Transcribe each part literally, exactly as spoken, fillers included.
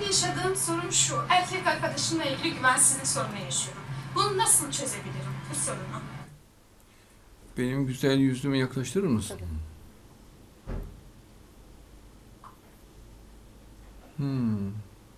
yaşadığım sorun şu. Erkek arkadaşımla ilgili güvensizlik sorunu yaşıyorum. Bunu nasıl çözebilirim, bu sorunu? Benim güzel yüzüme yaklaştırır mısın? Hmm.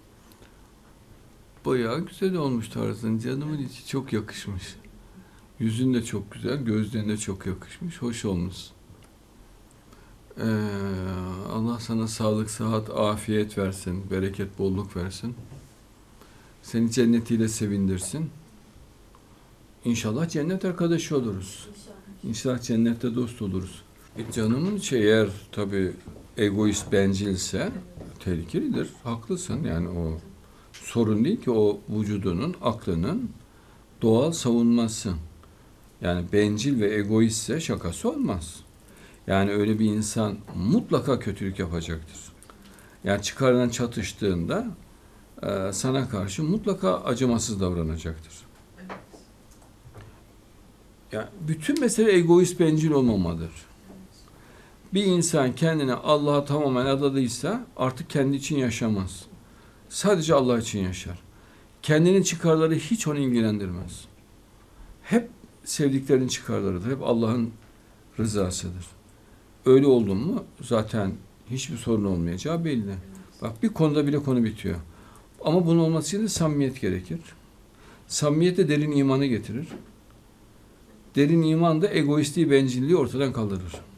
Bayağı güzel olmuş tarzın. Canımın içi çok yakışmış. Yüzün de çok güzel, gözlerin de çok yakışmış. Hoş olmuş. Ee, Allah sana sağlık, sıhhat, afiyet versin. Bereket, bolluk versin. Seni cennetiyle sevindirsin. İnşallah cennet arkadaşı oluruz. İnşallah cennette dost oluruz. E canımın içi eğer tabii egoist, bencilse tehlikelidir. Haklısın yani o sorun değil ki, o vücudunun, aklının doğal savunması. Yani bencil ve egoistse şakası olmaz. Yani öyle bir insan mutlaka kötülük yapacaktır. Yani çıkarından çatıştığında e, sana karşı mutlaka acımasız davranacaktır. Yani bütün mesele egoist, bencil olmamadır. Bir insan kendini Allah'a tamamen adadıysa artık kendi için yaşamaz. Sadece Allah için yaşar. Kendinin çıkarları hiç onu ilgilendirmez. Hep sevdiklerinin çıkarlarıdır. Hep Allah'ın rızasıdır. Öyle oldun mu zaten hiçbir sorun olmayacağı belli. Bak bir konuda bile konu bitiyor. Ama bunun olması için de samimiyet gerekir. Samimiyet de derin imanı getirir. Derin iman da egoistliği, bencilliği ortadan kaldırır.